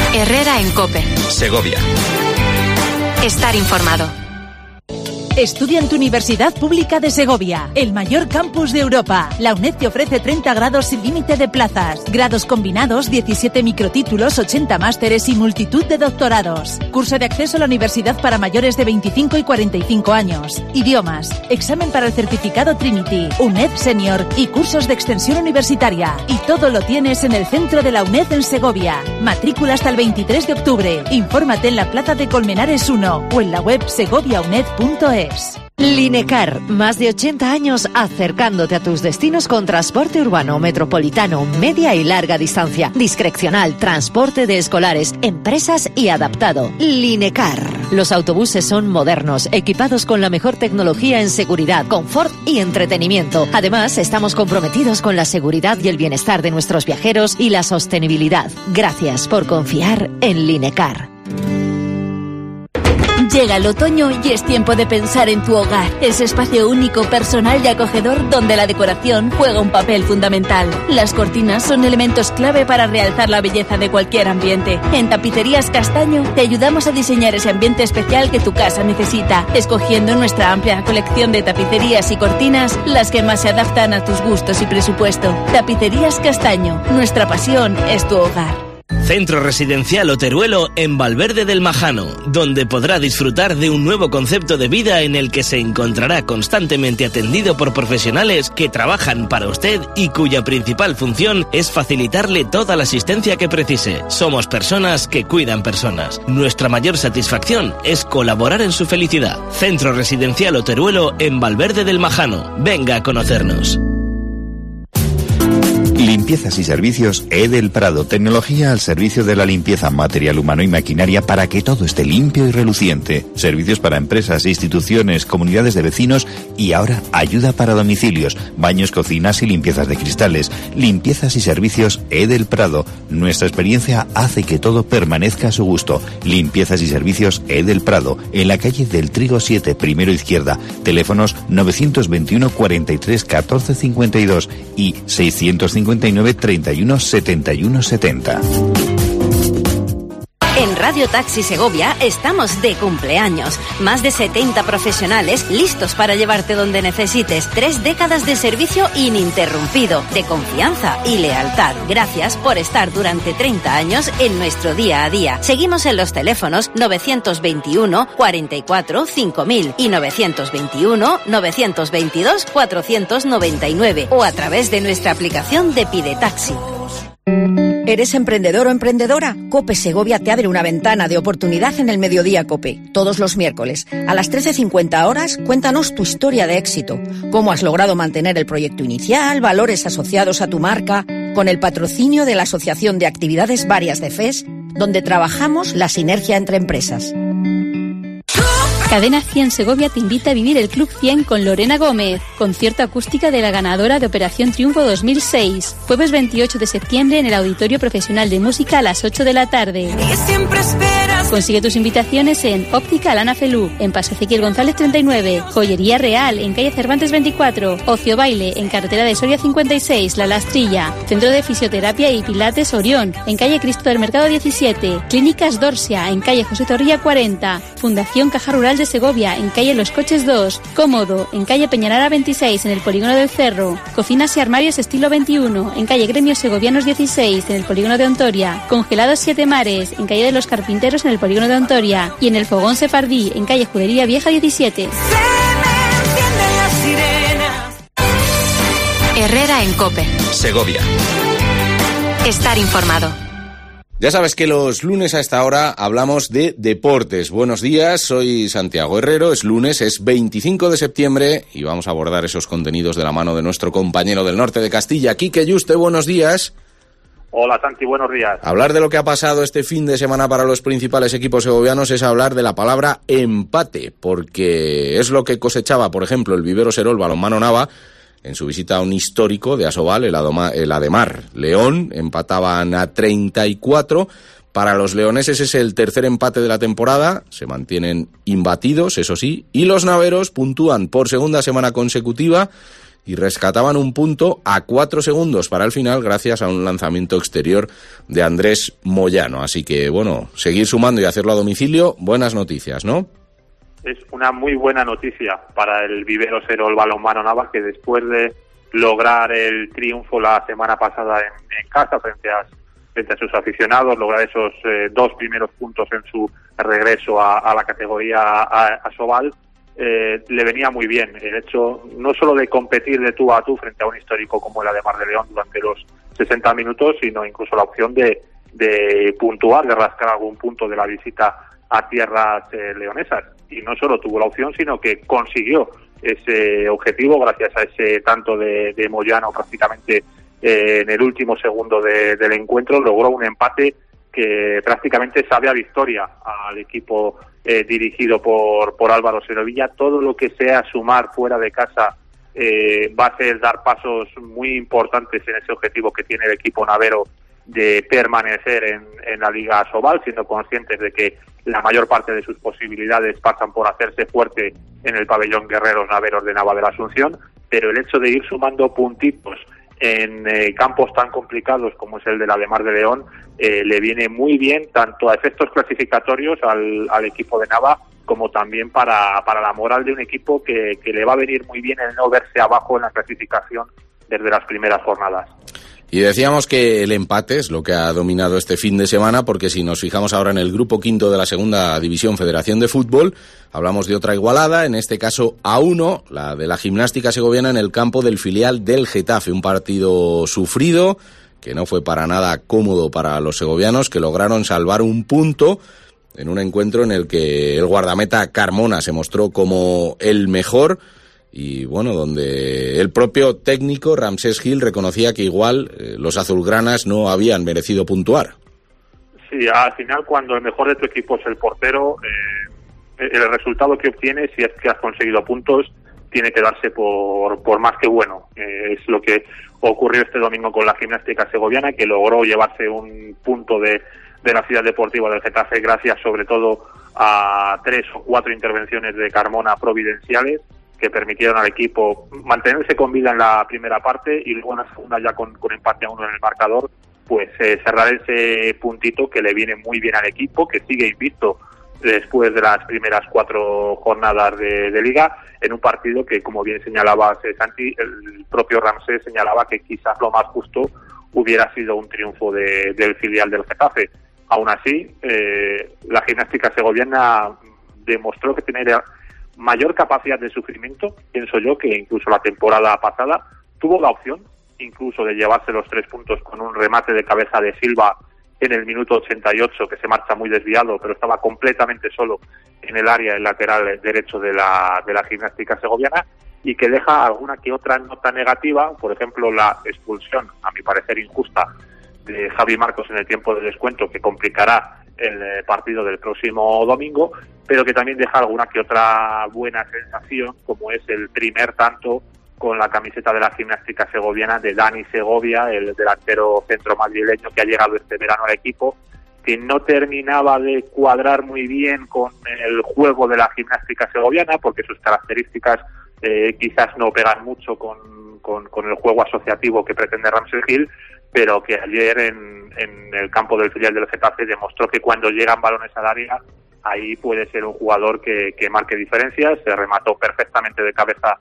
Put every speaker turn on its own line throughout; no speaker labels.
Herrera en COPE.
Segovia.
Estar informado.
Estudia en tu Universidad Pública de Segovia, el mayor campus de Europa. La UNED te ofrece 30 grados sin límite de plazas. Grados combinados, 17 microtítulos, 80 másteres y multitud de doctorados. Curso de acceso a la universidad para mayores de 25 y 45 años. Idiomas, examen para el certificado Trinity, UNED Senior y cursos de extensión universitaria. Y todo lo tienes en el centro de la UNED en Segovia. Matrícula hasta el 23 de octubre. Infórmate en la Plaza de Colmenares 1 o en la web segoviauned.es.
Linecar, más de 80 años acercándote a tus destinos con transporte urbano, metropolitano, media y larga distancia, discrecional, transporte de escolares, empresas y adaptado. Linecar. Los autobuses son modernos, equipados con la mejor tecnología en seguridad, confort y entretenimiento. Además, estamos comprometidos con la seguridad y el bienestar de nuestros viajeros y la sostenibilidad. Gracias por confiar en Linecar.
Llega el otoño y es tiempo de pensar en tu hogar. Ese espacio único, personal y acogedor donde la decoración juega un papel fundamental. Las cortinas son elementos clave para realzar la belleza de cualquier ambiente. En Tapicerías Castaño te ayudamos a diseñar ese ambiente especial que tu casa necesita, escogiendo nuestra amplia colección de tapicerías y cortinas las que más se adaptan a tus gustos y presupuesto. Tapicerías Castaño, nuestra pasión es tu hogar.
Centro Residencial Oteruelo en Valverde del Majano, donde podrá disfrutar de un nuevo concepto de vida en el que se encontrará constantemente atendido por profesionales que trabajan para usted y cuya principal función es facilitarle toda la asistencia que precise. Somos personas que cuidan personas. Nuestra mayor satisfacción es colaborar en su felicidad. Centro Residencial Oteruelo en Valverde del Majano. Venga a conocernos.
Limpiezas y servicios Edel Prado. Tecnología al servicio de la limpieza, material humano y maquinaria para que todo esté limpio y reluciente. Servicios para empresas, instituciones, comunidades de vecinos y ahora ayuda para domicilios, baños, cocinas y limpiezas de cristales. Limpiezas y servicios Edel Prado. Nuestra experiencia hace que todo permanezca a su gusto. Limpiezas y servicios Edel Prado. En la calle del Trigo 7, primero izquierda. Teléfonos 921 43 14 52 y 659 31 71 70.
En Radio Taxi Segovia estamos de cumpleaños. Más de 70 profesionales listos para llevarte donde necesites. 3 décadas de servicio ininterrumpido, de confianza y lealtad. Gracias por estar durante 30 años en nuestro día a día. Seguimos en los teléfonos 921 44 5000 y 921 922 499 o a través de nuestra aplicación de Pide Taxi.
¿Eres emprendedor o emprendedora? COPE Segovia te abre una ventana de oportunidad en el Mediodía COPE. Todos los miércoles, a las 13:50 horas, cuéntanos tu historia de éxito. Cómo has logrado mantener el proyecto inicial, valores asociados a tu marca, con el patrocinio de la Asociación de Actividades Varias de FES, donde trabajamos la sinergia entre empresas.
Cadena 100 Segovia te invita a vivir el Club 100 con Lorena Gómez, concierto acústica de la ganadora de Operación Triunfo 2006, jueves 28 de septiembre en el Auditorio Profesional de Música a las 8 de la tarde. Consigue tus invitaciones en Óptica Alana Felú, en Paso Ezequiel González 39, Joyería Real, en calle Cervantes 24, Ocio Baile, en carretera de Soria 56, La Lastrilla, Centro de Fisioterapia y Pilates Orión, en calle Cristo del Mercado 17, Clínicas Dorsia, en calle José Zorrilla 40, Fundación Caja Rural de Segovia, en calle Los Coches 2, Cómodo, en calle Peñalara 26, en el Polígono del Cerro, Cocinas y Armarios Estilo 21, en calle Gremios Segovianos 16, en el Polígono de Ontoria, Congelados Siete Mares, en calle de los Carpinteros, en el Polígono de Ontoria, y en el Fogón Sefardí, en calle Judería Vieja 17.
Herrera en COPE.
Segovia.
Estar informado.
Ya sabes que los lunes a esta hora hablamos de deportes. Buenos días, soy Santiago Herrero, es lunes, es 25 de septiembre y vamos a abordar esos contenidos de la mano de nuestro compañero del norte de Castilla, Quique Yuste. Buenos días.
Hola Santi, buenos días.
Hablar de lo que ha pasado este fin de semana para los principales equipos segovianos es hablar de la palabra empate, porque es lo que cosechaba, por ejemplo, el Vivero Serol Balonmano Nava en su visita a un histórico de Asobal, el Ademar León. Empataban a 34. Para los leoneses es el tercer empate de la temporada, se mantienen imbatidos, eso sí, y los naveros puntúan por segunda semana consecutiva y rescataban un punto a 4 segundos para el final gracias a un lanzamiento exterior de Andrés Moyano. Así que, bueno, seguir sumando y hacerlo a domicilio, buenas noticias, ¿no?
Es una muy buena noticia para el Viveros Erol Balonmano Nava, que después de lograr el triunfo la semana pasada en casa frente a sus aficionados, lograr esos 2 primeros puntos en su regreso a la categoría Asobal, le venía muy bien el hecho no solo de competir de tú a tú frente a un histórico como el Ademar de León durante los 60 minutos, sino incluso la opción de puntuar, de rascar algún punto de la visita a tierras leonesas. Y no solo tuvo la opción, sino que consiguió ese objetivo gracias a ese tanto de Moyano prácticamente en el último segundo del encuentro. Logró un empate que prácticamente sabe a victoria al equipo dirigido por Álvaro Serovilla. Todo lo que sea sumar fuera de casa va a ser dar pasos muy importantes en ese objetivo que tiene el equipo navero de permanecer en la Liga Asobal, siendo conscientes de que la mayor parte de sus posibilidades pasan por hacerse fuerte en el pabellón Guerreros Naveros de Nava de la Asunción, pero el hecho de ir sumando puntitos en campos tan complicados como es el de la Ademar de León le viene muy bien tanto a efectos clasificatorios al equipo de Nava como también para la moral de un equipo que le va a venir muy bien el no verse abajo en la clasificación desde las primeras jornadas.
Y decíamos que el empate es lo que ha dominado este fin de semana, porque si nos fijamos ahora en el grupo quinto de la Segunda División Federación de Fútbol, hablamos de otra igualada, en este caso a 1, la de la Gimnástica Segoviana en el campo del filial del Getafe, un partido sufrido, que no fue para nada cómodo para los segovianos, que lograron salvar un punto en un encuentro en el que el guardameta Carmona se mostró como el mejor, y bueno, donde el propio técnico Ramsés Gil reconocía que igual los azulgranas no habían merecido puntuar.
Sí, al final cuando el mejor de tu equipo es el portero, el resultado que obtienes, si es que has conseguido puntos, tiene que darse por más que bueno. Es lo que ocurrió este domingo con la Gimnástica Segoviana, que logró llevarse un punto de la ciudad deportiva del Getafe gracias sobre todo a 3 o 4 intervenciones de Carmona providenciales, que permitieron al equipo mantenerse con vida en la primera parte y luego en la segunda, ya con empate a 1 en el marcador, pues cerrar ese puntito que le viene muy bien al equipo, que sigue invicto después de las primeras 4 jornadas de liga, en un partido que, como bien señalaba Santi, el propio Ramsés señalaba que quizás lo más justo hubiera sido un triunfo del filial del Getafe. Aún así, la Gimnástica Segoviana demostró que tenía mayor capacidad de sufrimiento, pienso yo, que incluso la temporada pasada. Tuvo la opción incluso de llevarse los 3 puntos con un remate de cabeza de Silva en el minuto 88, que se marcha muy desviado, pero estaba completamente solo en el área, el lateral derecho de la Gimnástica Segoviana, y que deja alguna que otra nota negativa, por ejemplo la expulsión, a mi parecer injusta, de Javi Marcos en el tiempo de descuento, que complicará el partido del próximo domingo, pero que también deja alguna que otra buena sensación, como es el primer tanto con la camiseta de la Gimnástica Segoviana de Dani Segovia, el delantero centro madrileño que ha llegado este verano al equipo, que no terminaba de cuadrar muy bien con el juego de la Gimnástica Segoviana, porque sus características quizás no pegan mucho con el juego asociativo que pretende Ramsés Gil, pero que ayer en el campo del filial del Getafe demostró que cuando llegan balones al área, ahí puede ser un jugador que marque diferencias. Se remató perfectamente de cabeza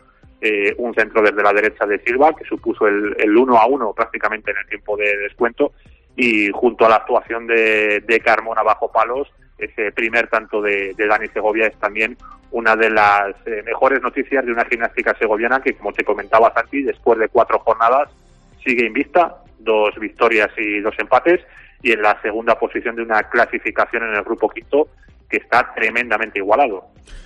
un centro desde la derecha de Silva, que supuso el 1-1 prácticamente en el tiempo de descuento, y junto a la actuación de Carmona bajo palos, ese primer tanto de Dani Segovia es también una de las mejores noticias de una Gimnástica Segoviana que, como te comentaba Santi, después de 4 jornadas sigue invicta, 2 victorias y 2 empates, y en la segunda posición de una clasificación en el grupo quinto que está tremendamente igualado.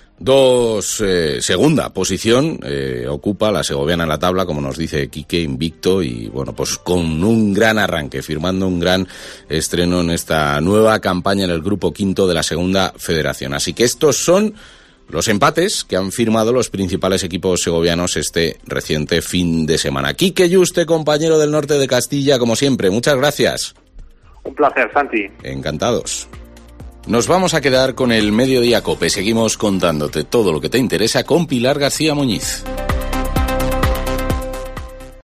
Segunda posición ocupa la segoviana en la tabla, como nos dice Quique, invicto, y bueno, pues con un gran arranque, firmando un gran estreno en esta nueva campaña en el grupo quinto de la Segunda Federación. Así que estos son los empates que han firmado los principales equipos segovianos este reciente fin de semana. Quique Yuste, compañero del norte de Castilla, como siempre, muchas gracias.
Un placer, Santi.
Encantados. Nos vamos a quedar con el Mediodía COPE. Seguimos contándote todo lo que te interesa con Pilar García Muñiz.